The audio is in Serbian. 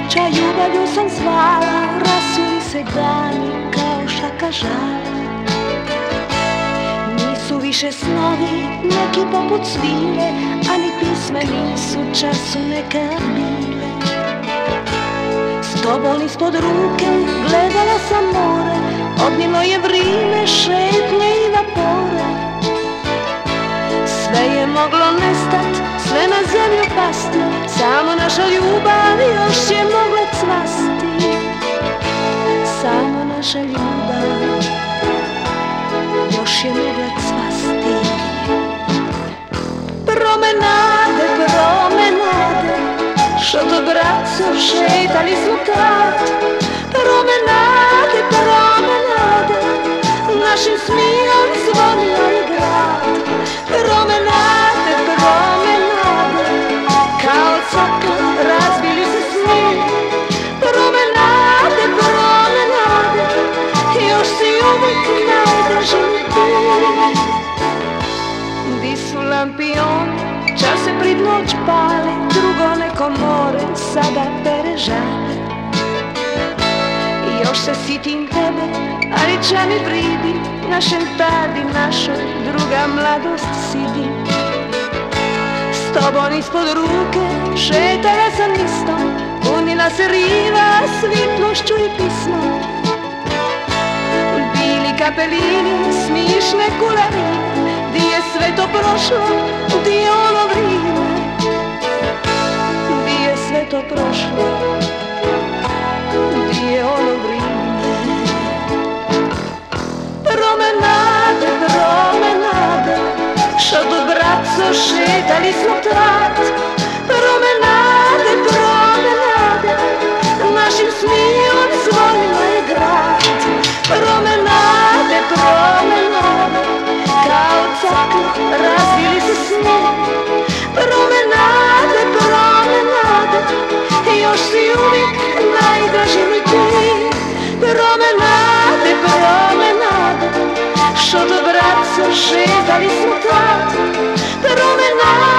priča ljubavlju sam zvala, rasuli se dani kao šaka žala. Nisu više snovi neki poput svile, a ni pisme nisu času nekad bile. S tobom ispod ruke gledala sam more, odnilo je vrime, šetnje i vapore. Sve je moglo nestat, sve na zemlju pasti, samo naša ljubav još je mogla cvasti. Samo naša ljubav još je mogla cvasti. Promenade, promenade, šoto braco, šetali smo tad. Promenade, promenade, našim smijom zvonio je grad. Promenade, promenade, kao cokla razbili se sni. Promenade, promenade, još si uvijek najdraži mi ti. Di su lampioni, čas se prid noć pali, drugo neko more sada pere žale. Još se sitim tebe, ali ča mi vridi, našem tadi, našoj druga mladost sidi. S tobom ispod ruke šetala sam listom, punila se riva svitlošću i pismom. Bili kapelini, smišne kulavine, di je sve to prošlo, di je ono vrime. Di je sve to prošlo, di je ono vrime. Promenade, promenade, šoto braco, šetali smo tad. Promenade, promenade, našim smijom zvonilo je grad. Promenade, promenade, kao cokla razbili se sni. Promenade, promenade, još si uvijek najdraži mi ti. Promenade, promenade, šoto braco, šetali smo tad. Promenade,